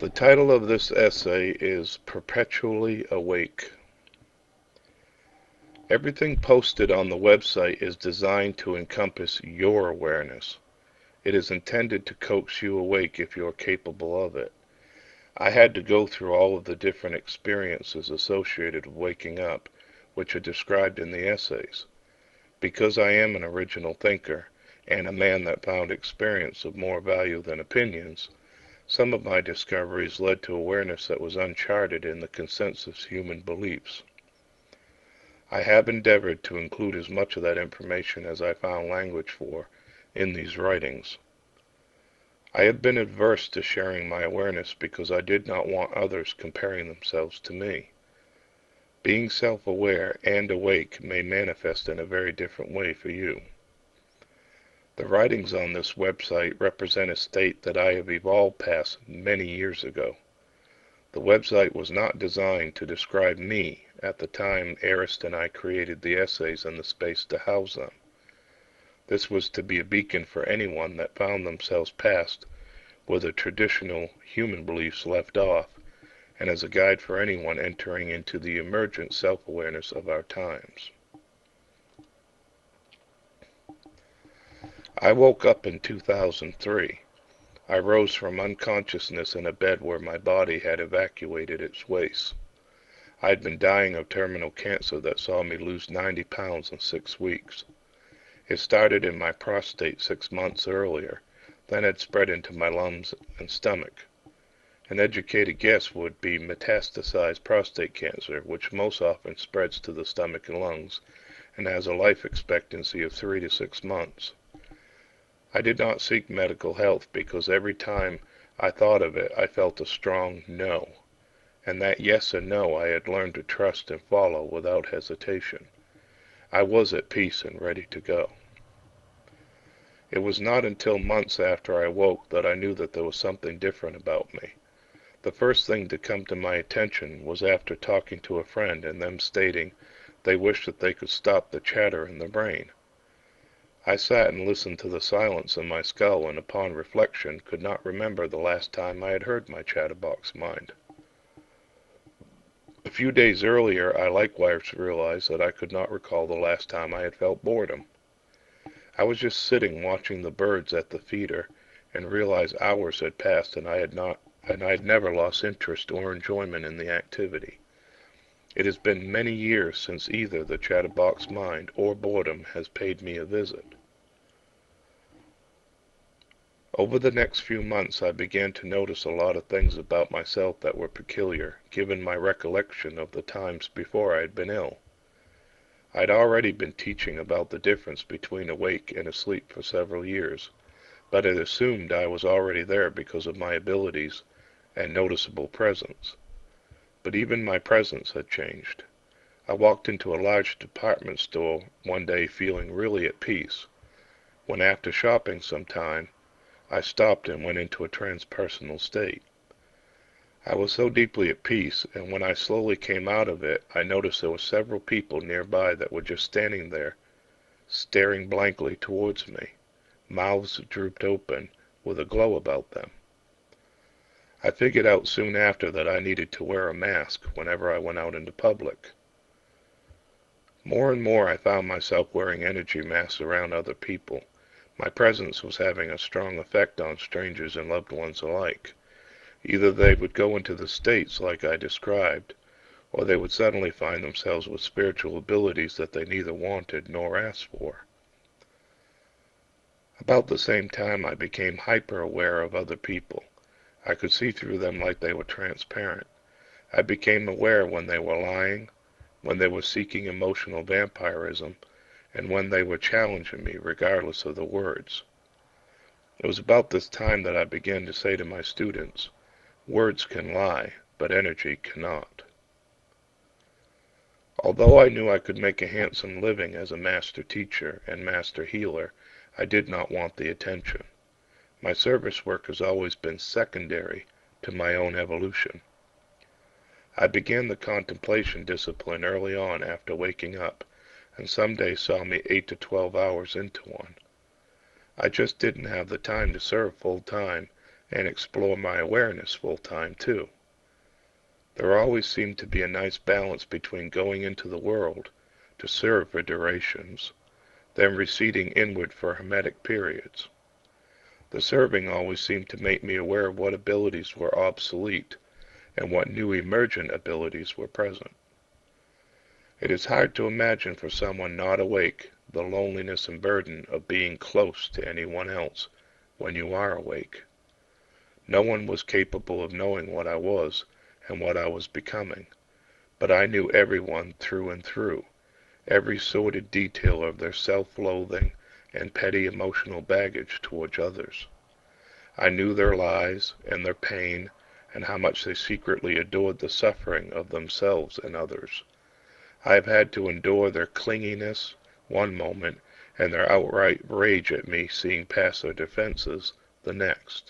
The title of this essay is Perpetually Awake. Everything posted on the website is designed to encompass your awareness. It is intended to coax you awake if you are capable of it. I had to go through all of the different experiences associated with waking up, which are described in the essays. Because I am an original thinker, and a man that found experience of more value than opinions, some of my discoveries led to awareness that was uncharted in the consensus human beliefs. I have endeavored to include as much of that information as I found language for in these writings. I have been averse to sharing my awareness because I did not want others comparing themselves to me. Being self-aware and awake may manifest in a very different way for you. The writings on this website represent a state that I have evolved past many years ago. The website was not designed to describe me at the time Arist and I created the essays and the space to house them. This was to be a beacon for anyone that found themselves past where the traditional human beliefs left off, and as a guide for anyone entering into the emergent self-awareness of our times. I woke up in 2003. I rose from unconsciousness in a bed where my body had evacuated its waste. I had been dying of terminal cancer that saw me lose 90 pounds in 6 weeks. It started in my prostate 6 months earlier, then had spread into my lungs and stomach. An educated guess would be metastasized prostate cancer, which most often spreads to the stomach and lungs and has a life expectancy of 3 to 6 months. I did not seek medical help because every time I thought of it I felt a strong no, and that yes and no I had learned to trust and follow without hesitation. I was at peace and ready to go. It was not until months after I woke that I knew that there was something different about me. The first thing to come to my attention was after talking to a friend and them stating they wished that they could stop the chatter in the brain. I sat and listened to the silence in my skull and upon reflection could not remember the last time I had heard my chatterbox mind. A few days earlier I likewise realized that I could not recall the last time I had felt boredom. I was just sitting watching the birds at the feeder and realized hours had passed and I had never lost interest or enjoyment in the activity. It has been many years since either the chatterbox mind or boredom has paid me a visit. Over the next few months I began to notice a lot of things about myself that were peculiar, given my recollection of the times before I had been ill. I had already been teaching about the difference between awake and asleep for several years, but had assumed I was already there because of my abilities and noticeable presence. But even my presence had changed. I walked into a large department store one day feeling really at peace, when after shopping some time, I stopped and went into a transpersonal state. I was so deeply at peace, and when I slowly came out of it, I noticed there were several people nearby that were just standing there, staring blankly towards me, mouths drooped open, with a glow about them. I figured out soon after that I needed to wear a mask whenever I went out into public. More and more I found myself wearing energy masks around other people. My presence was having a strong effect on strangers and loved ones alike. Either they would go into the states like I described, or they would suddenly find themselves with spiritual abilities that they neither wanted nor asked for. About the same time I became hyper-aware of other people. I could see through them like they were transparent. I became aware when they were lying, when they were seeking emotional vampirism, and when they were challenging me regardless of the words. It was about this time that I began to say to my students, words can lie, but energy cannot. Although I knew I could make a handsome living as a master teacher and master healer, I did not want the attention. My service work has always been secondary to my own evolution. I began the contemplation discipline early on after waking up, and some days saw me 8 to 12 hours into one. I just didn't have the time to serve full time, and explore my awareness full time too. There always seemed to be a nice balance between going into the world to serve for durations, then receding inward for hermetic periods. The serving always seemed to make me aware of what abilities were obsolete and what new emergent abilities were present. It is hard to imagine for someone not awake the loneliness and burden of being close to anyone else when you are awake. No one was capable of knowing what I was and what I was becoming, but I knew everyone through and through, every sordid detail of their self-loathing and petty emotional baggage towards others. I knew their lies and their pain and how much they secretly adored the suffering of themselves and others. I have had to endure their clinginess one moment and their outright rage at me seeing past their defenses the next.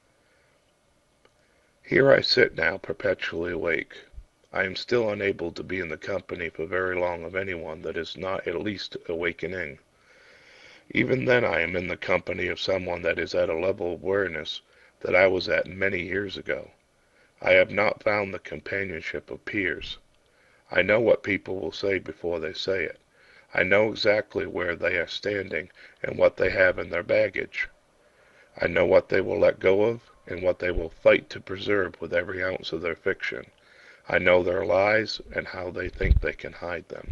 Here I sit now, perpetually awake. I am still unable to be in the company for very long of anyone that is not at least awakening. Even then I am in the company of someone that is at a level of awareness that I was at many years ago. I have not found the companionship of peers. I know what people will say before they say it. I know exactly where they are standing and what they have in their baggage. I know what they will let go of and what they will fight to preserve with every ounce of their fiction. I know their lies and how they think they can hide them.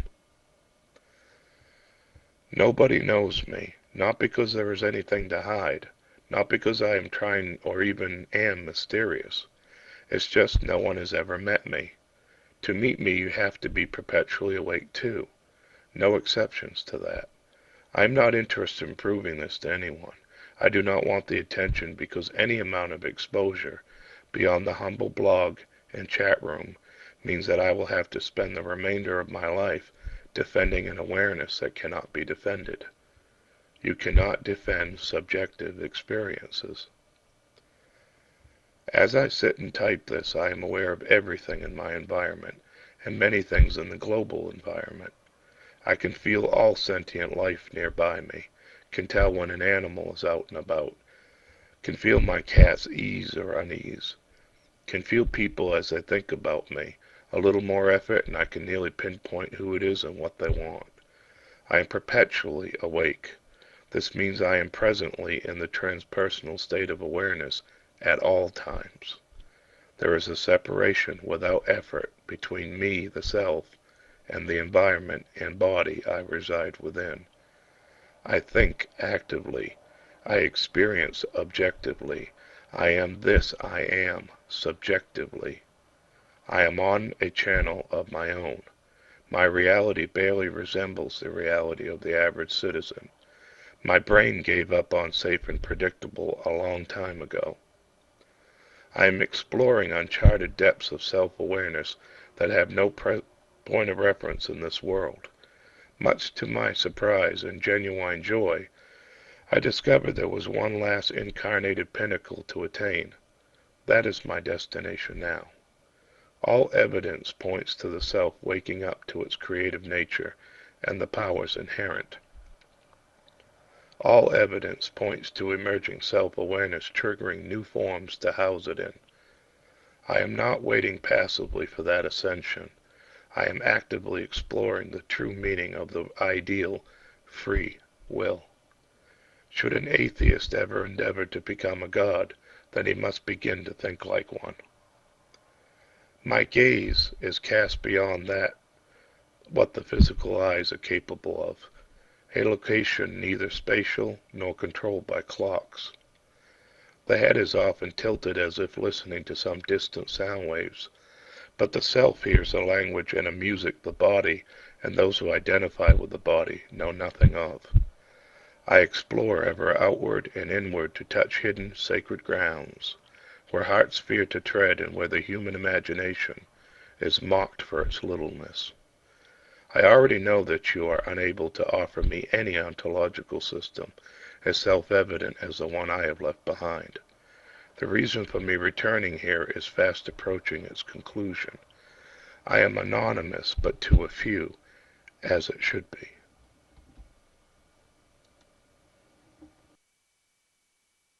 Nobody knows me, not because there is anything to hide, not because I am trying or even am mysterious. It's just no one has ever met me. To meet me you have to be perpetually awake too. No exceptions to that. I am not interested in proving this to anyone. I do not want the attention because any amount of exposure beyond the humble blog and chat room means that I will have to spend the remainder of my life defending an awareness that cannot be defended. You cannot defend subjective experiences. As I sit and type this, I am aware of everything in my environment and many things in the global environment. I can feel all sentient life nearby me, can tell when an animal is out and about, can feel my cat's ease or unease, can feel people as they think about me. A little more effort and I can nearly pinpoint who it is and what they want. I am perpetually awake. This means I am presently in the transpersonal state of awareness at all times. There is a separation without effort between me, the self, and the environment and body I reside within. I think actively. I experience objectively. I am this I am subjectively. I am on a channel of my own. My reality barely resembles the reality of the average citizen. My brain gave up on safe and predictable a long time ago. I am exploring uncharted depths of self-awareness that have no point of reference in this world. Much to my surprise and genuine joy, I discovered there was one last incarnated pinnacle to attain. That is my destination now. All evidence points to the self waking up to its creative nature and the powers inherent. All evidence points to emerging self-awareness triggering new forms to house it in. I am not waiting passively for that ascension. I am actively exploring the true meaning of the ideal free will. Should an atheist ever endeavor to become a god, then he must begin to think like one. My gaze is cast beyond that what the physical eyes are capable of, a location neither spatial nor controlled by clocks. The head is often tilted as if listening to some distant sound waves, but the self hears a language and a music the body and those who identify with the body know nothing of. I explore ever outward and inward to touch hidden sacred grounds, where hearts fear to tread and where the human imagination is mocked for its littleness. I already know that you are unable to offer me any ontological system as self-evident as the one I have left behind. The reason for me returning here is fast approaching its conclusion. I am anonymous, but to a few, as it should be.